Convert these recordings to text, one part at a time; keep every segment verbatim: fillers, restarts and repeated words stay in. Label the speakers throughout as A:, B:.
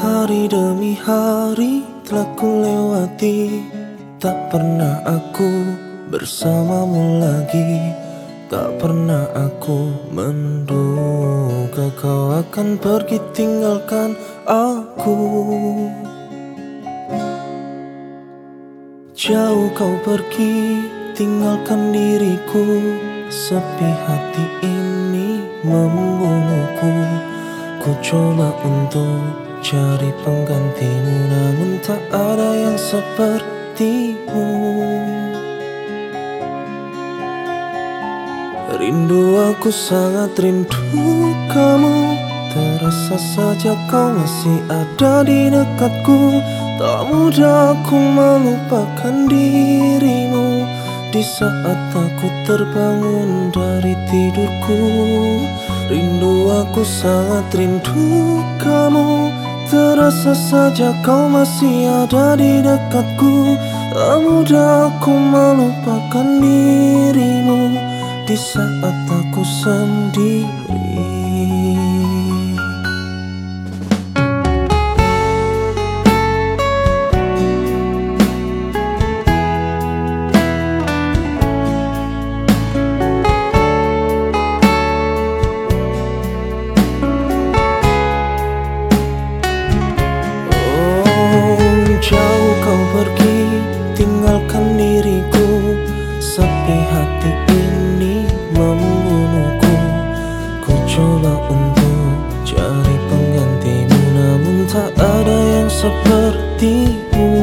A: Hari demi hari telah ku lewati, tak pernah aku bersamamu lagi. Tak pernah aku menduga kau akan pergi tinggalkan aku. Jauh kau pergi tinggalkan diriku, sepi hati ini membunuhku. Ku coba untuk cari penggantimu, namun tak ada yang sepertimu. Rindu, aku sangat rindu kamu. Terasa saja kau masih ada di dekatku. Tak mudah aku melupakan dirimu di saat aku terbangun dari tidurku. Rindu, aku sangat rindu kamu. Terasa saja kau masih ada di dekatku. Tak mudah aku melupakan dirimu di saat aku sendiri. Jauh kau pergi tinggalkan diriku, sepi hati ini membunuhku. Ku coba untuk cari penggantimu, namun tak ada yang sepertimu.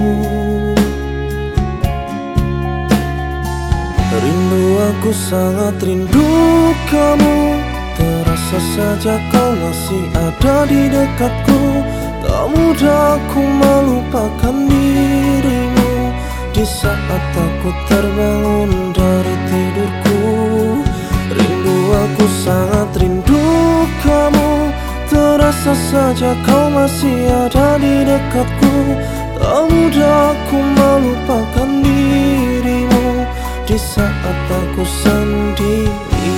A: Rindu, aku sangat rindu kamu. Terasa saja kau masih ada di dekatku. Tak mudah aku melupakan dirimu di saat aku terbangun dari tidurku. Rindu, aku sangat rindu kamu. Terasa saja kau masih ada di dekatku. Tak mudah aku melupakan dirimu di saat aku sendiri.